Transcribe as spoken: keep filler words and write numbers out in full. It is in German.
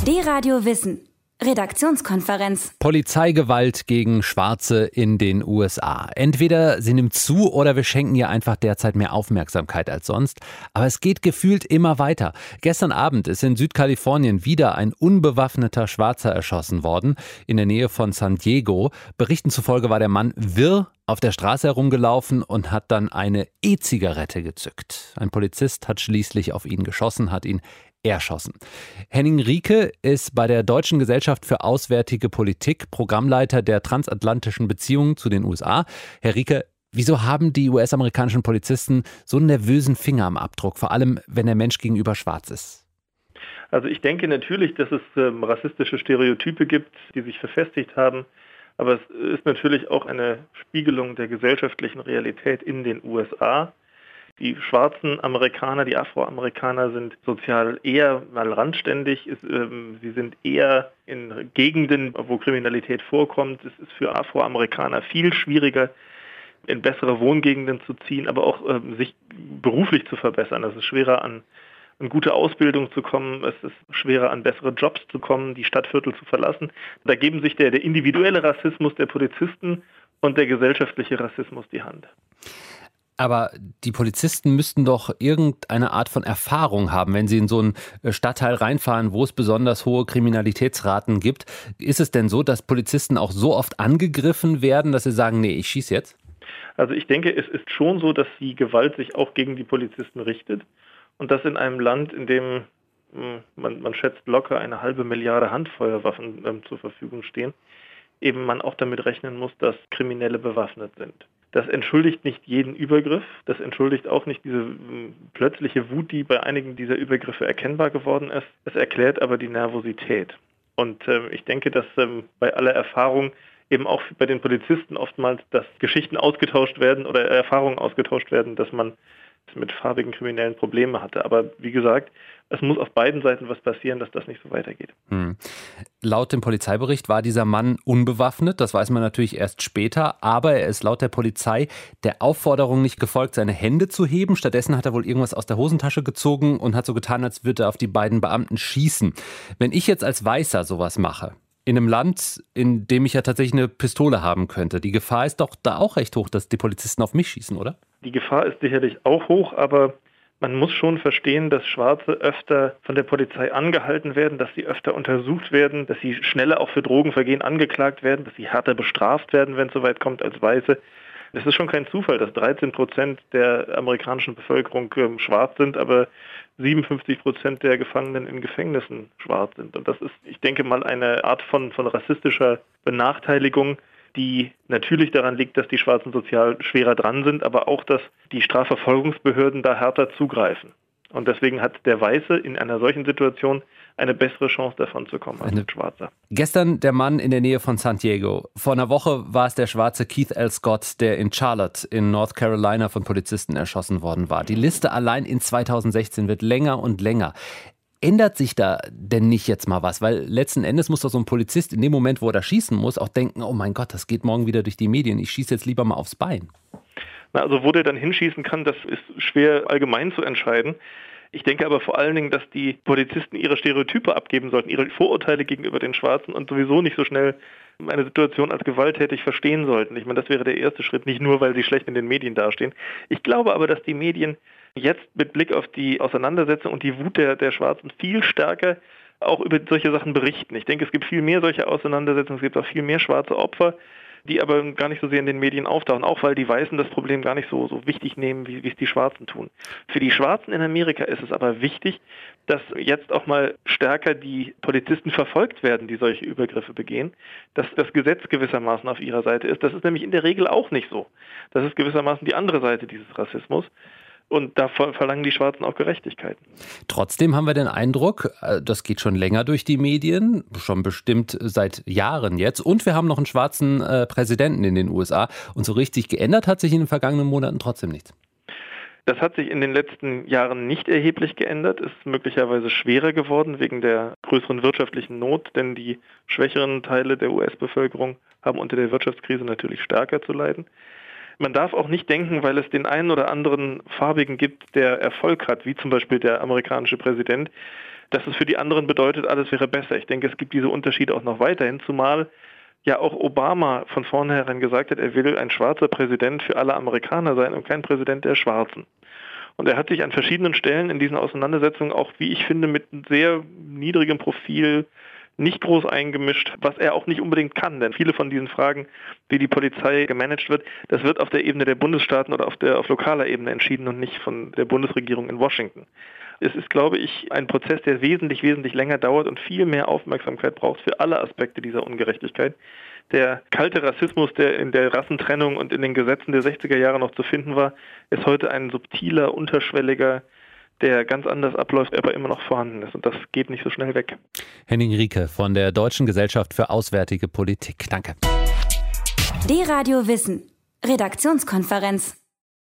D-Radio Wissen. Redaktionskonferenz. Polizeigewalt gegen Schwarze in den U S A. Entweder sie nimmt zu oder wir schenken ihr einfach derzeit mehr Aufmerksamkeit als sonst. Aber es geht gefühlt immer weiter. Gestern Abend ist in Südkalifornien wieder ein unbewaffneter Schwarzer erschossen worden, in der Nähe von San Diego. Berichten zufolge war der Mann wirr auf der Straße herumgelaufen und hat dann eine E-Zigarette gezückt. Ein Polizist hat schließlich auf ihn geschossen, hat ihn erschossen. Henning Rieke ist bei der Deutschen Gesellschaft für Auswärtige Politik Programmleiter der transatlantischen Beziehungen zu den U S A. Herr Rieke, wieso haben die U S-amerikanischen Polizisten so einen nervösen Finger am Abdruck, vor allem wenn der Mensch gegenüber schwarz ist? Also ich denke natürlich, dass es ähm, rassistische Stereotype gibt, die sich verfestigt haben. Aber es ist natürlich auch eine Spiegelung der gesellschaftlichen Realität in den U S A. Die schwarzen Amerikaner, die Afroamerikaner sind sozial eher mal randständig. Es, ähm, sie sind eher in Gegenden, wo Kriminalität vorkommt. Es ist für Afroamerikaner viel schwieriger, in bessere Wohngegenden zu ziehen, aber auch ähm, sich beruflich zu verbessern. Es ist schwerer, an eine gute Ausbildung zu kommen. Es ist schwerer, an bessere Jobs zu kommen, die Stadtviertel zu verlassen. Da geben sich der, der individuelle Rassismus der Polizisten und der gesellschaftliche Rassismus die Hand. Aber die Polizisten müssten doch irgendeine Art von Erfahrung haben, wenn sie in so einen Stadtteil reinfahren, wo es besonders hohe Kriminalitätsraten gibt. Ist es denn so, dass Polizisten auch so oft angegriffen werden, dass sie sagen, nee, ich schieße jetzt? Also ich denke, es ist schon so, dass die Gewalt sich auch gegen die Polizisten richtet. Und das in einem Land, in dem man, man schätzt locker eine halbe Milliarde Handfeuerwaffen ähm, zur Verfügung stehen, eben man auch damit rechnen muss, dass Kriminelle bewaffnet sind. Das entschuldigt nicht jeden Übergriff, das entschuldigt auch nicht diese m, plötzliche Wut, die bei einigen dieser Übergriffe erkennbar geworden ist. Es erklärt aber die Nervosität. Und ähm, ich denke, dass ähm, bei aller Erfahrung eben auch bei den Polizisten oftmals, dass Geschichten ausgetauscht werden oder Erfahrungen ausgetauscht werden, dass man mit farbigen Kriminellen Probleme hatte. Aber wie gesagt, es muss auf beiden Seiten was passieren, dass das nicht so weitergeht. Hm. Laut dem Polizeibericht war dieser Mann unbewaffnet. Das weiß man natürlich erst später. Aber er ist laut der Polizei der Aufforderung nicht gefolgt, seine Hände zu heben. Stattdessen hat er wohl irgendwas aus der Hosentasche gezogen und hat so getan, als würde er auf die beiden Beamten schießen. Wenn ich jetzt als Weißer sowas mache, in einem Land, in dem ich ja tatsächlich eine Pistole haben könnte, die Gefahr ist doch da auch recht hoch, dass die Polizisten auf mich schießen, oder? Die Gefahr ist sicherlich auch hoch, aber man muss schon verstehen, dass Schwarze öfter von der Polizei angehalten werden, dass sie öfter untersucht werden, dass sie schneller auch für Drogenvergehen angeklagt werden, dass sie härter bestraft werden, wenn es soweit kommt, als Weiße. Es ist schon kein Zufall, dass dreizehn Prozent der amerikanischen Bevölkerung ähm, schwarz sind, aber siebenundfünfzig Prozent der Gefangenen in Gefängnissen schwarz sind. Und das ist, ich denke mal, eine Art von, von rassistischer Benachteiligung, die natürlich daran liegt, dass die Schwarzen sozial schwerer dran sind, aber auch, dass die Strafverfolgungsbehörden da härter zugreifen. Und deswegen hat der Weiße in einer solchen Situation eine bessere Chance davon zu kommen als ein Schwarzer. Gestern der Mann in der Nähe von San Diego. Vor einer Woche war es der schwarze Keith L. Scott, der in Charlotte in North Carolina von Polizisten erschossen worden war. Die Liste allein in zweitausendsechzehn wird länger und länger. Ändert sich da denn nicht jetzt mal was? Weil letzten Endes muss doch so ein Polizist in dem Moment, wo er da schießen muss, auch denken, oh mein Gott, das geht morgen wieder durch die Medien. Ich schieße jetzt lieber mal aufs Bein. Na, also wo der dann hinschießen kann, das ist schwer allgemein zu entscheiden. Ich denke aber vor allen Dingen, dass die Polizisten ihre Stereotype abgeben sollten, ihre Vorurteile gegenüber den Schwarzen und sowieso nicht so schnell eine Situation als gewalttätig verstehen sollten. Ich meine, das wäre der erste Schritt, nicht nur, weil sie schlecht in den Medien dastehen. Ich glaube aber, dass die Medien jetzt mit Blick auf die Auseinandersetzung und die Wut der, der Schwarzen viel stärker auch über solche Sachen berichten. Ich denke, es gibt viel mehr solche Auseinandersetzungen, es gibt auch viel mehr schwarze Opfer, die aber gar nicht so sehr in den Medien auftauchen, auch weil die Weißen das Problem gar nicht so, so wichtig nehmen, wie, wie es die Schwarzen tun. Für die Schwarzen in Amerika ist es aber wichtig, dass jetzt auch mal stärker die Polizisten verfolgt werden, die solche Übergriffe begehen, dass das Gesetz gewissermaßen auf ihrer Seite ist. Das ist nämlich in der Regel auch nicht so. Das ist gewissermaßen die andere Seite dieses Rassismus. Und da verlangen die Schwarzen auch Gerechtigkeit. Trotzdem haben wir den Eindruck, das geht schon länger durch die Medien, schon bestimmt seit Jahren jetzt. Und wir haben noch einen schwarzen äh, Präsidenten in den U S A. Und so richtig geändert hat sich in den vergangenen Monaten trotzdem nichts. Das hat sich in den letzten Jahren nicht erheblich geändert, ist möglicherweise schwerer geworden wegen der größeren wirtschaftlichen Not, denn die schwächeren Teile der U S-Bevölkerung haben unter der Wirtschaftskrise natürlich stärker zu leiden. Man darf auch nicht denken, weil es den einen oder anderen Farbigen gibt, der Erfolg hat, wie zum Beispiel der amerikanische Präsident, dass es für die anderen bedeutet, alles wäre besser. Ich denke, es gibt diese Unterschiede auch noch weiterhin, zumal ja auch Obama von vornherein gesagt hat, er will ein schwarzer Präsident für alle Amerikaner sein und kein Präsident der Schwarzen. Und er hat sich an verschiedenen Stellen in diesen Auseinandersetzungen auch, wie ich finde, mit einem sehr niedrigem Profil nicht groß eingemischt, was er auch nicht unbedingt kann. Denn viele von diesen Fragen, wie die Polizei gemanagt wird, das wird auf der Ebene der Bundesstaaten oder auf der auf lokaler Ebene entschieden und nicht von der Bundesregierung in Washington. Es ist, glaube ich, ein Prozess, der wesentlich, wesentlich länger dauert und viel mehr Aufmerksamkeit braucht für alle Aspekte dieser Ungerechtigkeit. Der kalte Rassismus, der in der Rassentrennung und in den Gesetzen der sechziger Jahre noch zu finden war, ist heute ein subtiler, unterschwelliger, der ganz anders abläuft, aber immer noch vorhanden ist. Und das geht nicht so schnell weg. Henning Rieke von der Deutschen Gesellschaft für Auswärtige Politik. Danke. D-Radio Wissen. Redaktionskonferenz.